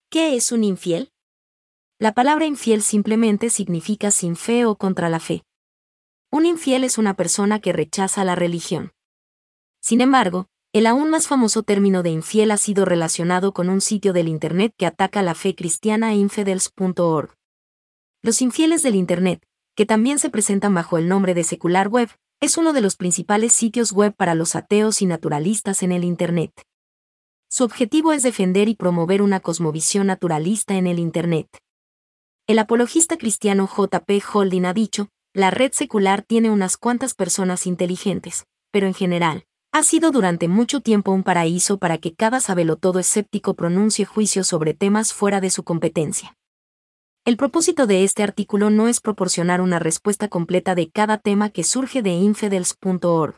¿Qué es un infiel? La palabra infiel simplemente significa sin fe o contra la fe. Un infiel es una persona que rechaza la religión. Sin embargo, el aún más famoso término de infiel ha sido relacionado con un sitio del Internet que ataca la fe cristiana, infidels.org. Los infieles del Internet, que también se presentan bajo el nombre de Secular Web, es uno de los principales sitios web para los ateos y naturalistas en el Internet. Su objetivo es defender y promover una cosmovisión naturalista en el Internet. El apologista cristiano J.P. Holding ha dicho, la red secular tiene unas cuantas personas inteligentes, pero en general, ha sido durante mucho tiempo un paraíso para que cada sabelotodo escéptico pronuncie juicios sobre temas fuera de su competencia. El propósito de este artículo no es proporcionar una respuesta completa de cada tema que surge de infidels.org.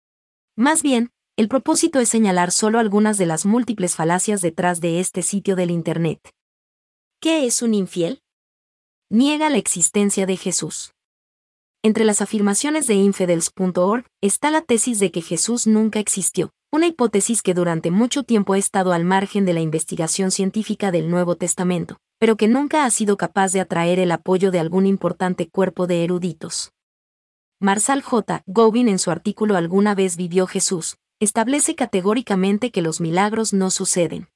Más bien, el propósito es señalar solo algunas de las múltiples falacias detrás de este sitio del Internet. ¿Qué es un infiel? Niega la existencia de Jesús. Entre las afirmaciones de infidels.org está la tesis de que Jesús nunca existió, una hipótesis que durante mucho tiempo ha estado al margen de la investigación científica del Nuevo Testamento, pero que nunca ha sido capaz de atraer el apoyo de algún importante cuerpo de eruditos. Marshall J. Gowin, en su artículo ¿Alguna vez vivió Jesús?, establece categóricamente que los milagros no suceden.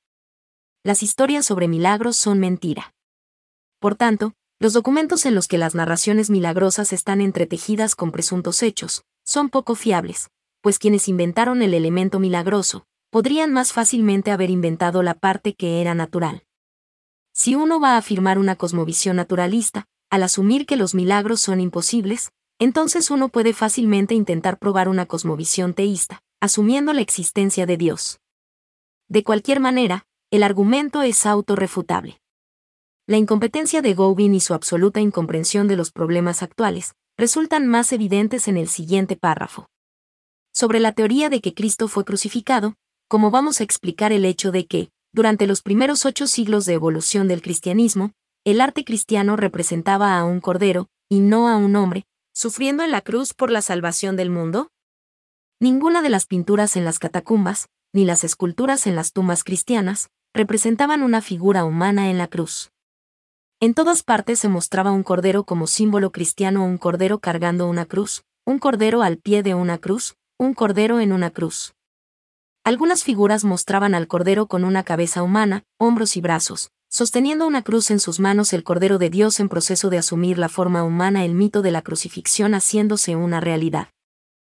Las historias sobre milagros son mentira. Por tanto, los documentos en los que las narraciones milagrosas están entretejidas con presuntos hechos son poco fiables, pues quienes inventaron el elemento milagroso podrían más fácilmente haber inventado la parte que era natural. Si uno va a afirmar una cosmovisión naturalista, al asumir que los milagros son imposibles, entonces uno puede fácilmente intentar probar una cosmovisión teísta, asumiendo la existencia de Dios. De cualquier manera, el argumento es autorrefutable. La incompetencia de Gowin y su absoluta incomprensión de los problemas actuales resultan más evidentes en el siguiente párrafo. Sobre la teoría de que Cristo fue crucificado, ¿cómo vamos a explicar el hecho de que, durante los primeros 8 siglos de evolución del cristianismo, el arte cristiano representaba a un cordero, y no a un hombre, sufriendo en la cruz por la salvación del mundo? Ninguna de las pinturas en las catacumbas, ni las esculturas en las tumbas cristianas, representaban una figura humana en la cruz. En todas partes se mostraba un cordero como símbolo cristiano, un cordero cargando una cruz, un cordero al pie de una cruz, un cordero en una cruz. Algunas figuras mostraban al cordero con una cabeza humana, hombros y brazos, sosteniendo una cruz en sus manos, el Cordero de Dios en proceso de asumir la forma humana, el mito de la crucifixión haciéndose una realidad.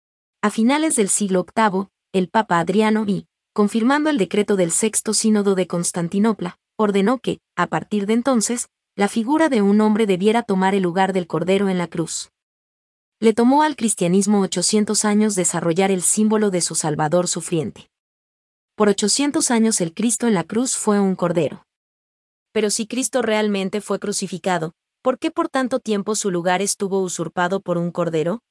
A finales del siglo VIII, el Papa Adriano I, confirmando el decreto del Sexto Sínodo de Constantinopla, ordenó que, a partir de entonces, la figura de un hombre debiera tomar el lugar del cordero en la cruz. Le tomó al cristianismo 800 años desarrollar el símbolo de su Salvador sufriente. Por 800 años el Cristo en la cruz fue un cordero. Pero si Cristo realmente fue crucificado, ¿por qué por tanto tiempo su lugar estuvo usurpado por un cordero?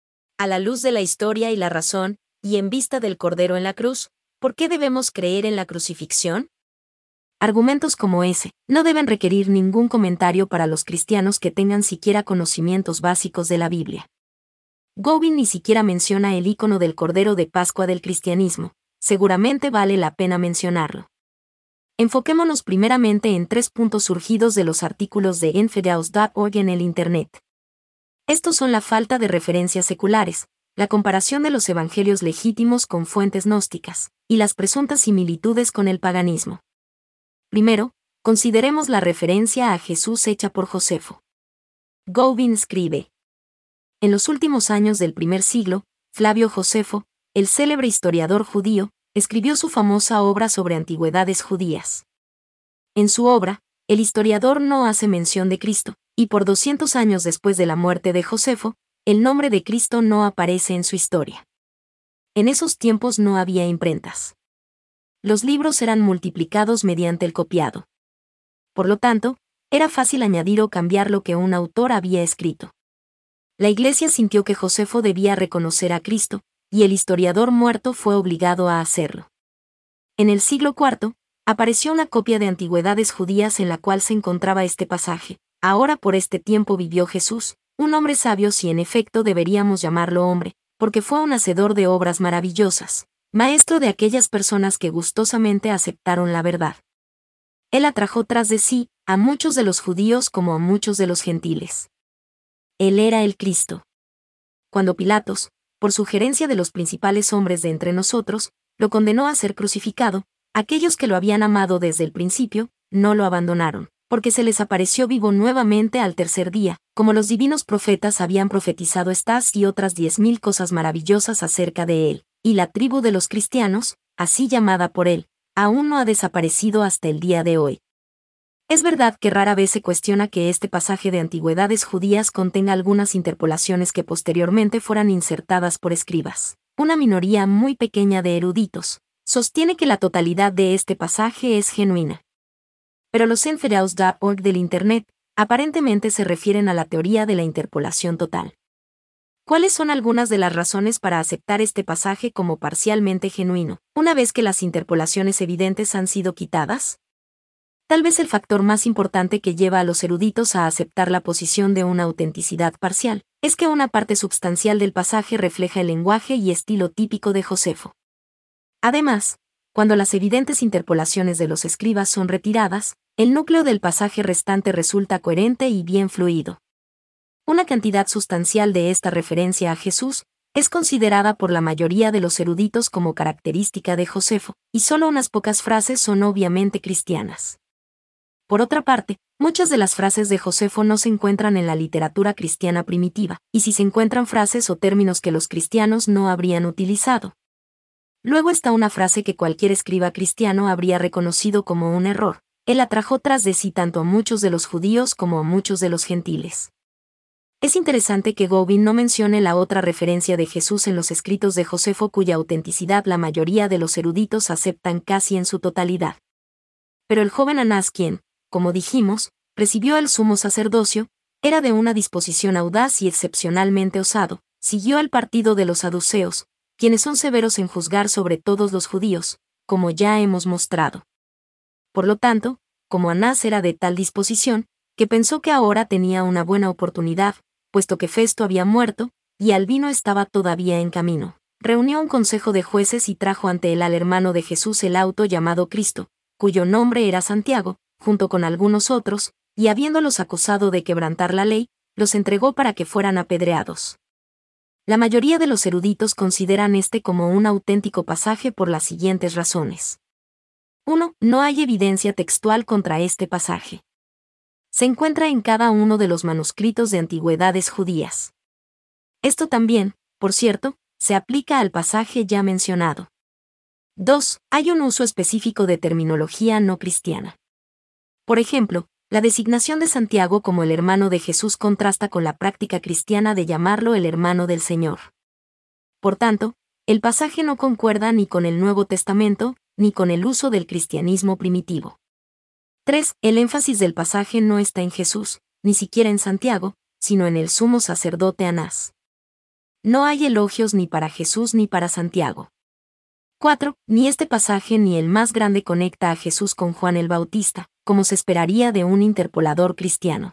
A la luz de la historia y la razón, y en vista del cordero en la cruz, ¿por qué debemos creer en la crucifixión? Argumentos como ese no deben requerir ningún comentario para los cristianos que tengan siquiera conocimientos básicos de la Biblia. Gowin ni siquiera menciona el icono del Cordero de Pascua del cristianismo. Seguramente vale la pena mencionarlo. Enfoquémonos primeramente en 3 puntos surgidos de los artículos de infidels.org en el Internet. Estos son la falta de referencias seculares, la comparación de los evangelios legítimos con fuentes gnósticas, y las presuntas similitudes con el paganismo. Primero, consideremos la referencia a Jesús hecha por Josefo. Gowin escribe: en los últimos años del primer siglo, Flavio Josefo, el célebre historiador judío, escribió su famosa obra sobre antigüedades judías. En su obra, el historiador no hace mención de Cristo, y por 200 años después de la muerte de Josefo, el nombre de Cristo no aparece en su historia. En esos tiempos no había imprentas. Los libros eran multiplicados mediante el copiado. Por lo tanto, era fácil añadir o cambiar lo que un autor había escrito. La Iglesia sintió que Josefo debía reconocer a Cristo, y el historiador muerto fue obligado a hacerlo. En el siglo IV, apareció una copia de Antigüedades judías en la cual se encontraba este pasaje: ahora por este tiempo vivió Jesús, un hombre sabio, si en efecto deberíamos llamarlo hombre, porque fue un hacedor de obras maravillosas, maestro de aquellas personas que gustosamente aceptaron la verdad. Él atrajo tras de sí a muchos de los judíos como a muchos de los gentiles. Él era el Cristo. Cuando Pilatos, por sugerencia de los principales hombres de entre nosotros, lo condenó a ser crucificado, aquellos que lo habían amado desde el principio, no lo abandonaron, porque se les apareció vivo nuevamente al tercer día, como los divinos profetas habían profetizado estas y otras 10.000 cosas maravillosas acerca de él, y la tribu de los cristianos, así llamada por él, aún no ha desaparecido hasta el día de hoy. Es verdad que rara vez se cuestiona que este pasaje de Antigüedades judías contenga algunas interpolaciones que posteriormente fueran insertadas por escribas. Una minoría muy pequeña de eruditos sostiene que la totalidad de este pasaje es genuina. Pero los enferaos.org del Internet aparentemente se refieren a la teoría de la interpolación total. ¿Cuáles son algunas de las razones para aceptar este pasaje como parcialmente genuino, una vez que las interpolaciones evidentes han sido quitadas? Tal vez el factor más importante que lleva a los eruditos a aceptar la posición de una autenticidad parcial es que una parte substancial del pasaje refleja el lenguaje y estilo típico de Josefo. Además, cuando las evidentes interpolaciones de los escribas son retiradas, el núcleo del pasaje restante resulta coherente y bien fluido. Una cantidad sustancial de esta referencia a Jesús es considerada por la mayoría de los eruditos como característica de Josefo, y solo unas pocas frases son obviamente cristianas. Por otra parte, muchas de las frases de Josefo no se encuentran en la literatura cristiana primitiva, y si se encuentran frases o términos que los cristianos no habrían utilizado. Luego está una frase que cualquier escriba cristiano habría reconocido como un error. Él atrajo tras de sí tanto a muchos de los judíos como a muchos de los gentiles. Es interesante que Gowin no mencione la otra referencia de Jesús en los escritos de Josefo cuya autenticidad la mayoría de los eruditos aceptan casi en su totalidad. Pero el joven Anás, quien, como dijimos, recibió el sumo sacerdocio, era de una disposición audaz y excepcionalmente osado, siguió el partido de los saduceos, quienes son severos en juzgar sobre todos los judíos, como ya hemos mostrado. Por lo tanto, como Anás era de tal disposición, que pensó que ahora tenía una buena oportunidad, puesto que Festo había muerto, y Albino estaba todavía en camino, reunió un consejo de jueces y trajo ante él al hermano de Jesús el auto llamado Cristo, cuyo nombre era Santiago, junto con algunos otros, y habiéndolos acusado de quebrantar la ley, los entregó para que fueran apedreados. La mayoría de los eruditos consideran este como un auténtico pasaje por las siguientes razones. 1. No hay evidencia textual contra este pasaje. Se encuentra en cada uno de los manuscritos de antigüedades judías. Esto también, por cierto, se aplica al pasaje ya mencionado. 2. Hay un uso específico de terminología no cristiana. Por ejemplo, la designación de Santiago como el hermano de Jesús contrasta con la práctica cristiana de llamarlo el hermano del Señor. Por tanto, el pasaje no concuerda ni con el Nuevo Testamento, ni con el uso del cristianismo primitivo. 3. El énfasis del pasaje no está en Jesús, ni siquiera en Santiago, sino en el sumo sacerdote Anás. No hay elogios ni para Jesús ni para Santiago. 4. Ni este pasaje ni el más grande conecta a Jesús con Juan el Bautista, como se esperaría de un interpolador cristiano.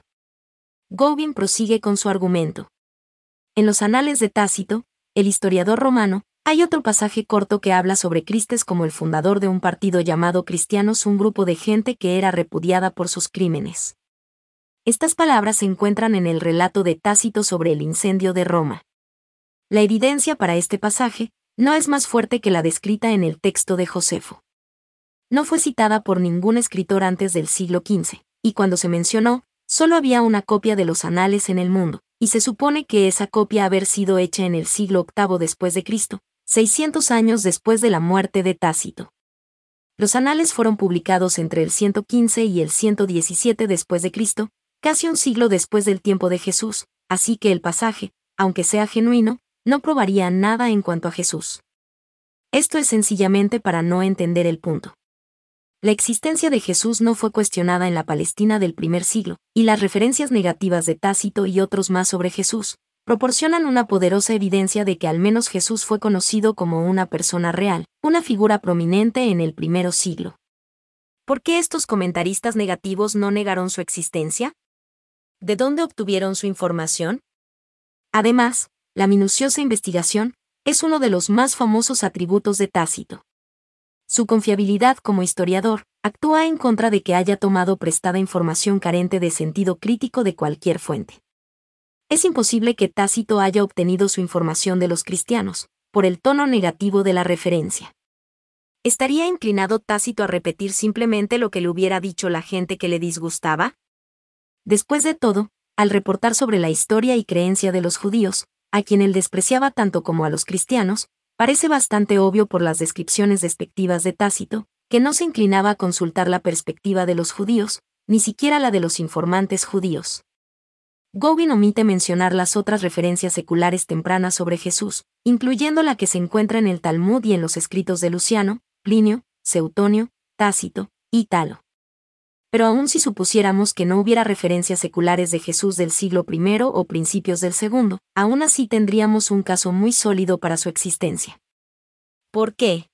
Gowin prosigue con su argumento. En los anales de Tácito, el historiador romano, hay otro pasaje corto que habla sobre Cristes como el fundador de un partido llamado Cristianos, un grupo de gente que era repudiada por sus crímenes. Estas palabras se encuentran en el relato de Tácito sobre el incendio de Roma. La evidencia para este pasaje no es más fuerte que la descrita en el texto de Josefo. No fue citada por ningún escritor antes del siglo XV, y cuando se mencionó, solo había una copia de los anales en el mundo, y se supone que esa copia haber sido hecha en el siglo VIII después de Cristo, 600 años después de la muerte de Tácito. Los anales fueron publicados entre el 115 y el 117 después de Cristo, casi un siglo después del tiempo de Jesús, así que el pasaje, aunque sea genuino, no probaría nada en cuanto a Jesús. Esto es sencillamente para no entender el punto. La existencia de Jesús no fue cuestionada en la Palestina del primer siglo, y las referencias negativas de Tácito y otros más sobre Jesús proporcionan una poderosa evidencia de que al menos Jesús fue conocido como una persona real, una figura prominente en el primer siglo. ¿Por qué estos comentaristas negativos no negaron su existencia? ¿De dónde obtuvieron su información? Además, la minuciosa investigación es uno de los más famosos atributos de Tácito. Su confiabilidad como historiador actúa en contra de que haya tomado prestada información carente de sentido crítico de cualquier fuente. Es imposible que Tácito haya obtenido su información de los cristianos, por el tono negativo de la referencia. ¿Estaría inclinado Tácito a repetir simplemente lo que le hubiera dicho la gente que le disgustaba? Después de todo, al reportar sobre la historia y creencia de los judíos, a quien él despreciaba tanto como a los cristianos, parece bastante obvio por las descripciones despectivas de Tácito, que no se inclinaba a consultar la perspectiva de los judíos, ni siquiera la de los informantes judíos. Gowin omite mencionar las otras referencias seculares tempranas sobre Jesús, incluyendo la que se encuentra en el Talmud y en los escritos de Luciano, Plinio, Seutonio, Tácito, y Talo. Pero aun si supusiéramos que no hubiera referencias seculares de Jesús del siglo I o principios del II, aún así tendríamos un caso muy sólido para su existencia. ¿Por qué?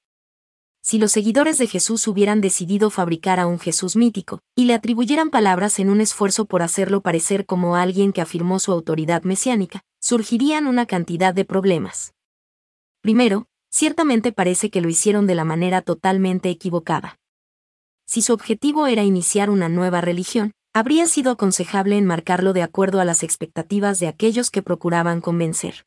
Si los seguidores de Jesús hubieran decidido fabricar a un Jesús mítico, y le atribuyeran palabras en un esfuerzo por hacerlo parecer como alguien que afirmó su autoridad mesiánica, surgirían una cantidad de problemas. Primero, ciertamente parece que lo hicieron de la manera totalmente equivocada. Si su objetivo era iniciar una nueva religión, habría sido aconsejable enmarcarlo de acuerdo a las expectativas de aquellos que procuraban convencer.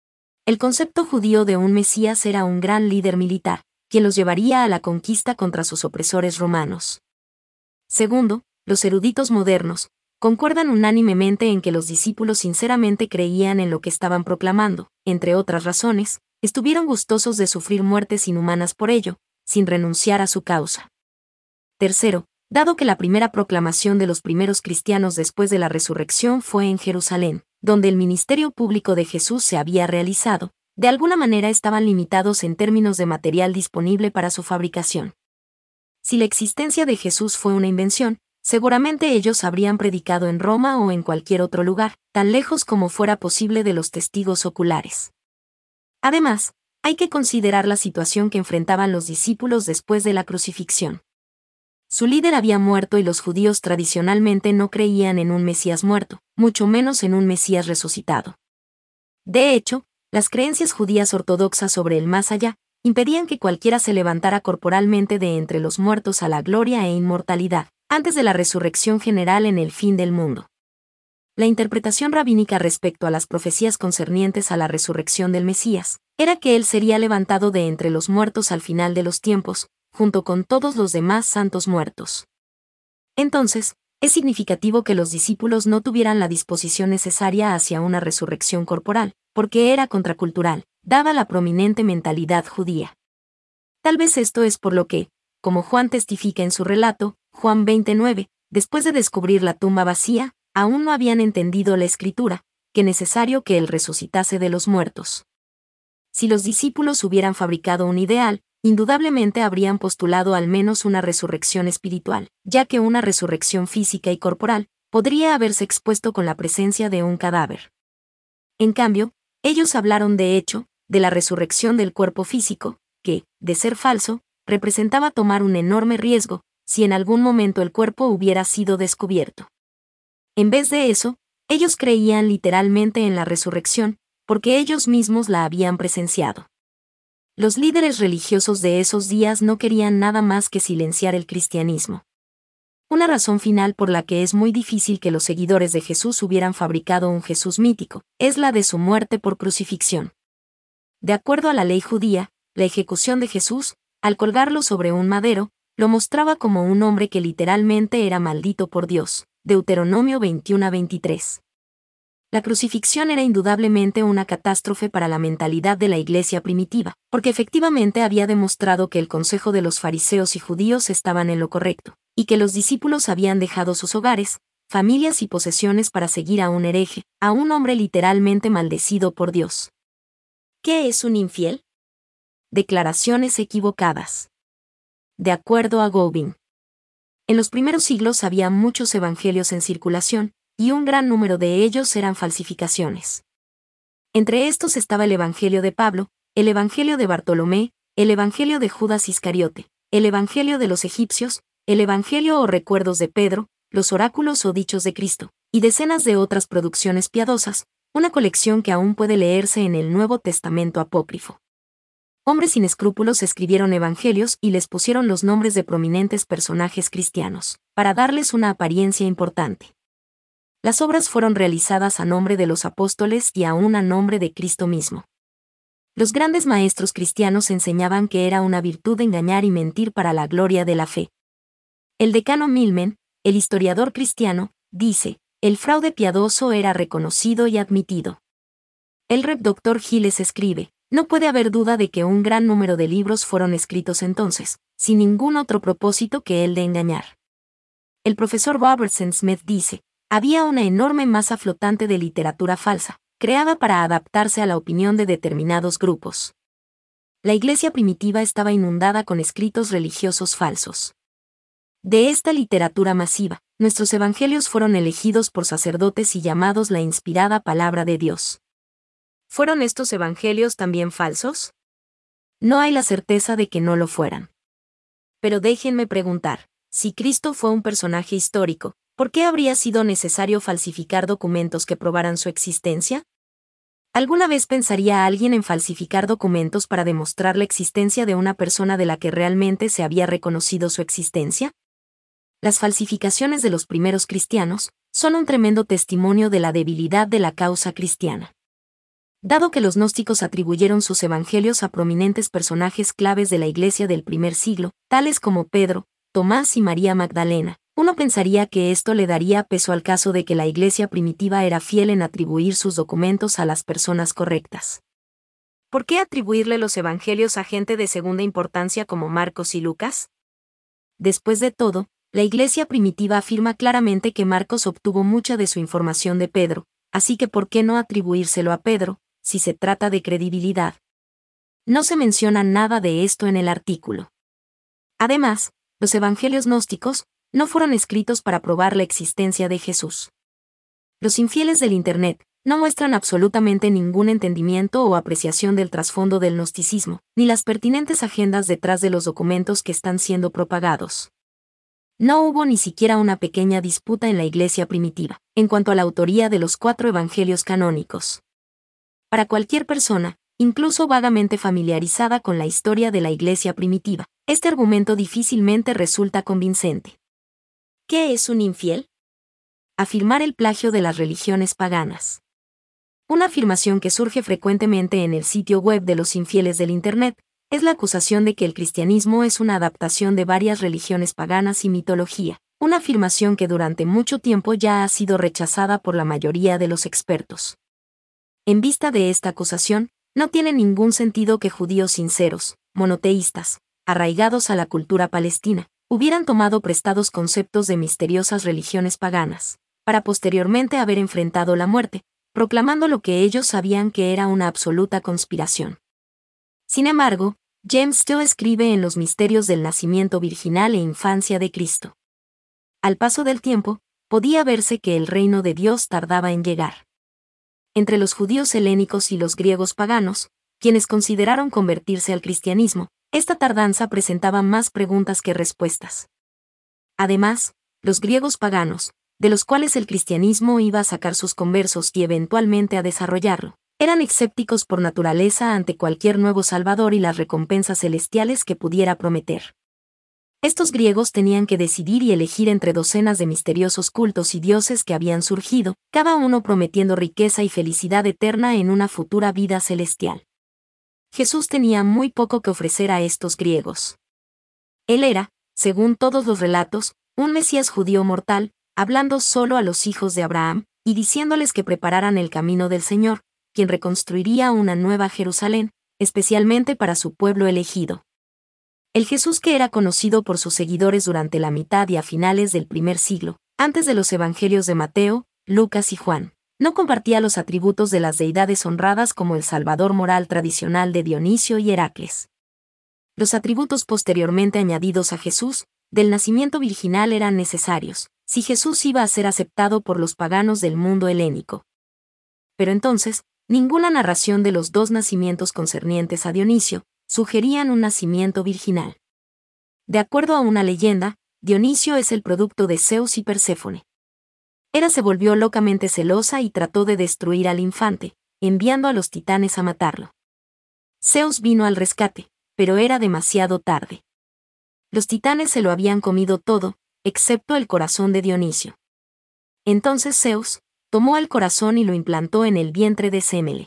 El concepto judío de un Mesías era un gran líder militar, quien los llevaría a la conquista contra sus opresores romanos. Segundo, los eruditos modernos concuerdan unánimemente en que los discípulos sinceramente creían en lo que estaban proclamando, entre otras razones, estuvieron gustosos de sufrir muertes inhumanas por ello, sin renunciar a su causa. Tercero, dado que la primera proclamación de los primeros cristianos después de la resurrección fue en Jerusalén, donde el ministerio público de Jesús se había realizado, de alguna manera estaban limitados en términos de material disponible para su fabricación. Si la existencia de Jesús fue una invención, seguramente ellos habrían predicado en Roma o en cualquier otro lugar, tan lejos como fuera posible de los testigos oculares. Además, hay que considerar la situación que enfrentaban los discípulos después de la crucifixión. Su líder había muerto y los judíos tradicionalmente no creían en un Mesías muerto, mucho menos en un Mesías resucitado. De hecho, las creencias judías ortodoxas sobre el más allá impedían que cualquiera se levantara corporalmente de entre los muertos a la gloria e inmortalidad, antes de la resurrección general en el fin del mundo. La interpretación rabínica respecto a las profecías concernientes a la resurrección del Mesías era que él sería levantado de entre los muertos al final de los tiempos, junto con todos los demás santos muertos. Entonces, es significativo que los discípulos no tuvieran la disposición necesaria hacia una resurrección corporal, porque era contracultural, dada la prominente mentalidad judía. Tal vez esto es por lo que, como Juan testifica en su relato, Juan 29, después de descubrir la tumba vacía, aún no habían entendido la Escritura, que necesario que él resucitase de los muertos. Si los discípulos hubieran fabricado un ideal, indudablemente habrían postulado al menos una resurrección espiritual, ya que una resurrección física y corporal podría haberse expuesto con la presencia de un cadáver. En cambio, ellos hablaron de hecho, de la resurrección del cuerpo físico, que, de ser falso, representaba tomar un enorme riesgo, si en algún momento el cuerpo hubiera sido descubierto. En vez de eso, ellos creían literalmente en la resurrección, porque ellos mismos la habían presenciado. Los líderes religiosos de esos días no querían nada más que silenciar el cristianismo. Una razón final por la que es muy difícil que los seguidores de Jesús hubieran fabricado un Jesús mítico, es la de su muerte por crucifixión. De acuerdo a la ley judía, la ejecución de Jesús, al colgarlo sobre un madero, lo mostraba como un hombre que literalmente era maldito por Dios. Deuteronomio 21-23. La crucifixión era indudablemente una catástrofe para la mentalidad de la Iglesia primitiva, porque efectivamente había demostrado que el consejo de los fariseos y judíos estaban en lo correcto, y que los discípulos habían dejado sus hogares, familias y posesiones para seguir a un hereje, a un hombre literalmente maldecido por Dios. ¿Qué es un infiel? Declaraciones equivocadas. De acuerdo a Gowin. En los primeros siglos había muchos evangelios en circulación, y un gran número de ellos eran falsificaciones. Entre estos estaba el Evangelio de Pablo, el Evangelio de Bartolomé, el Evangelio de Judas Iscariote, el Evangelio de los egipcios, el Evangelio o recuerdos de Pedro, los oráculos o dichos de Cristo, y decenas de otras producciones piadosas, una colección que aún puede leerse en el Nuevo Testamento apócrifo. Hombres sin escrúpulos escribieron evangelios y les pusieron los nombres de prominentes personajes cristianos, para darles una apariencia importante. Las obras fueron realizadas a nombre de los apóstoles y aún a nombre de Cristo mismo. Los grandes maestros cristianos enseñaban que era una virtud engañar y mentir para la gloria de la fe. El decano Milman, el historiador cristiano, dice, el fraude piadoso era reconocido y admitido. El Rev. Dr. Giles escribe, no puede haber duda de que un gran número de libros fueron escritos entonces, sin ningún otro propósito que el de engañar. El profesor Robertson Smith dice, había una enorme masa flotante de literatura falsa, creada para adaptarse a la opinión de determinados grupos. La iglesia primitiva estaba inundada con escritos religiosos falsos. De esta literatura masiva, nuestros evangelios fueron elegidos por sacerdotes y llamados la inspirada palabra de Dios. ¿Fueron estos evangelios también falsos? No hay la certeza de que no lo fueran. Pero déjenme preguntar, si Cristo fue un personaje histórico, ¿por qué habría sido necesario falsificar documentos que probaran su existencia? ¿Alguna vez pensaría alguien en falsificar documentos para demostrar la existencia de una persona de la que realmente se había reconocido su existencia? Las falsificaciones de los primeros cristianos son un tremendo testimonio de la debilidad de la causa cristiana. Dado que los gnósticos atribuyeron sus evangelios a prominentes personajes claves de la iglesia del primer siglo, tales como Pedro, Tomás y María Magdalena, uno pensaría que esto le daría peso al caso de que la iglesia primitiva era fiel en atribuir sus documentos a las personas correctas. ¿Por qué atribuirle los evangelios a gente de segunda importancia como Marcos y Lucas? Después de todo, la iglesia primitiva afirma claramente que Marcos obtuvo mucha de su información de Pedro, así que ¿por qué no atribuírselo a Pedro, si se trata de credibilidad? No se menciona nada de esto en el artículo. Además, los evangelios gnósticos no fueron escritos para probar la existencia de Jesús. Los infieles del Internet no muestran absolutamente ningún entendimiento o apreciación del trasfondo del gnosticismo, ni las pertinentes agendas detrás de los documentos que están siendo propagados. No hubo ni siquiera una pequeña disputa en la iglesia primitiva, en cuanto a la autoría de los 4 evangelios canónicos. Para cualquier persona, incluso vagamente familiarizada con la historia de la iglesia primitiva, este argumento difícilmente resulta convincente. ¿Qué es un infiel? Afirmar el plagio de las religiones paganas. Una afirmación que surge frecuentemente en el sitio web de los infieles del Internet es la acusación de que el cristianismo es una adaptación de varias religiones paganas y mitología, una afirmación que durante mucho tiempo ya ha sido rechazada por la mayoría de los expertos. En vista de esta acusación, no tiene ningún sentido que judíos sinceros, monoteístas, arraigados a la cultura palestina, hubieran tomado prestados conceptos de misteriosas religiones paganas, para posteriormente haber enfrentado la muerte, proclamando lo que ellos sabían que era una absoluta conspiración. Sin embargo, James Still escribe en Los misterios del nacimiento virginal e infancia de Cristo. Al paso del tiempo, podía verse que el reino de Dios tardaba en llegar. Entre los judíos helénicos y los griegos paganos, quienes consideraron convertirse al cristianismo, esta tardanza presentaba más preguntas que respuestas. Además, los griegos paganos, de los cuales el cristianismo iba a sacar sus conversos y eventualmente a desarrollarlo, eran escépticos por naturaleza ante cualquier nuevo salvador y las recompensas celestiales que pudiera prometer. Estos griegos tenían que decidir y elegir entre docenas de misteriosos cultos y dioses que habían surgido, cada uno prometiendo riqueza y felicidad eterna en una futura vida celestial. Jesús tenía muy poco que ofrecer a estos griegos. Él era, según todos los relatos, un Mesías judío mortal, hablando solo a los hijos de Abraham, y diciéndoles que prepararan el camino del Señor, quien reconstruiría una nueva Jerusalén, especialmente para su pueblo elegido. El Jesús que era conocido por sus seguidores durante la mitad y a finales del primer siglo, antes de los evangelios de Mateo, Lucas y Juan, no compartía los atributos de las deidades honradas como el salvador moral tradicional de Dionisio y Heracles. Los atributos posteriormente añadidos a Jesús, del nacimiento virginal eran necesarios, si Jesús iba a ser aceptado por los paganos del mundo helénico. Pero entonces, ninguna narración de los 2 nacimientos concernientes a Dionisio sugerían un nacimiento virginal. De acuerdo a una leyenda, Dionisio es el producto de Zeus y Perséfone. Hera se volvió locamente celosa y trató de destruir al infante, enviando a los titanes a matarlo. Zeus vino al rescate, pero era demasiado tarde. Los titanes se lo habían comido todo, excepto el corazón de Dionisio. Entonces Zeus tomó el corazón y lo implantó en el vientre de Semele.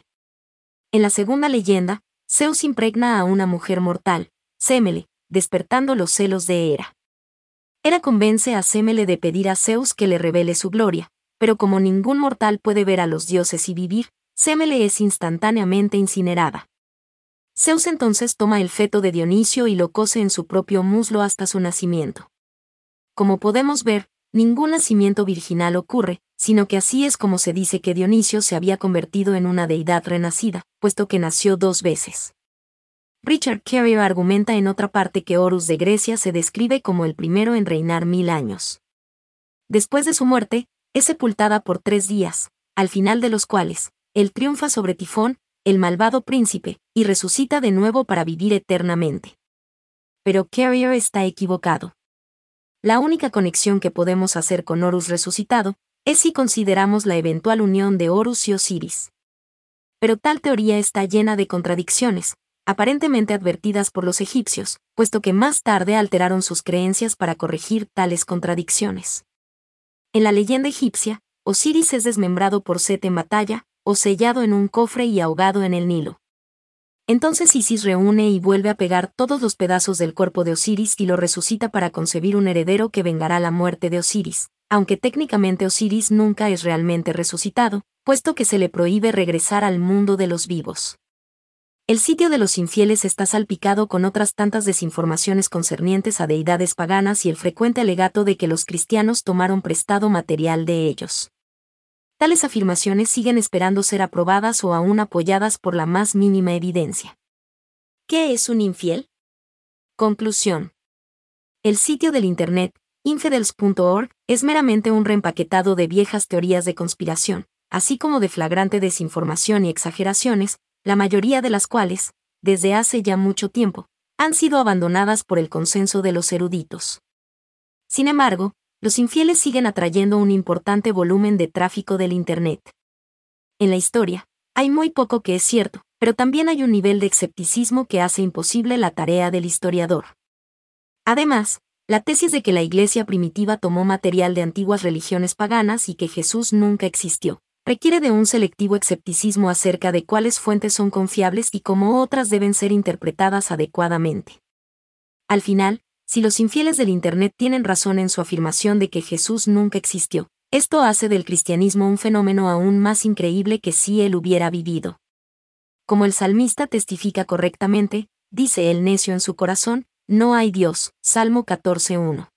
En la segunda leyenda, Zeus impregna a una mujer mortal, Semele, despertando los celos de Hera. Hera convence a Semele de pedir a Zeus que le revele su gloria, pero como ningún mortal puede ver a los dioses y vivir, Semele es instantáneamente incinerada. Zeus entonces toma el feto de Dionisio y lo cose en su propio muslo hasta su nacimiento. Como podemos ver, ningún nacimiento virginal ocurre, sino que así es como se dice que Dionisio se había convertido en una deidad renacida, puesto que nació 2 veces. Richard Carrier argumenta en otra parte que Horus de Grecia se describe como el primero en reinar 1000 años. Después de su muerte, es sepultada por 3 días, al final de los cuales, él triunfa sobre Tifón, el malvado príncipe, y resucita de nuevo para vivir eternamente. Pero Carrier está equivocado. La única conexión que podemos hacer con Horus resucitado es si consideramos la eventual unión de Horus y Osiris. Pero tal teoría está llena de contradicciones, aparentemente advertidas por los egipcios, puesto que más tarde alteraron sus creencias para corregir tales contradicciones. En la leyenda egipcia, Osiris es desmembrado por Set en batalla, o sellado en un cofre y ahogado en el Nilo. Entonces Isis reúne y vuelve a pegar todos los pedazos del cuerpo de Osiris y lo resucita para concebir un heredero que vengará la muerte de Osiris, aunque técnicamente Osiris nunca es realmente resucitado, puesto que se le prohíbe regresar al mundo de los vivos. El sitio de los infieles está salpicado con otras tantas desinformaciones concernientes a deidades paganas y el frecuente alegato de que los cristianos tomaron prestado material de ellos. Tales afirmaciones siguen esperando ser aprobadas o aún apoyadas por la más mínima evidencia. ¿Qué es un infiel? Conclusión. El sitio del Internet, infidels.org, es meramente un reempaquetado de viejas teorías de conspiración, así como de flagrante desinformación y exageraciones, la mayoría de las cuales, desde hace ya mucho tiempo, han sido abandonadas por el consenso de los eruditos. Sin embargo, los infieles siguen atrayendo un importante volumen de tráfico del Internet. En la historia, hay muy poco que es cierto, pero también hay un nivel de escepticismo que hace imposible la tarea del historiador. Además, la tesis de que la Iglesia primitiva tomó material de antiguas religiones paganas y que Jesús nunca existió, requiere de un selectivo escepticismo acerca de cuáles fuentes son confiables y cómo otras deben ser interpretadas adecuadamente. Al final, si los infieles del Internet tienen razón en su afirmación de que Jesús nunca existió, esto hace del cristianismo un fenómeno aún más increíble que si él hubiera vivido. Como el salmista testifica correctamente, dice el necio en su corazón, no hay Dios, Salmo 14:1.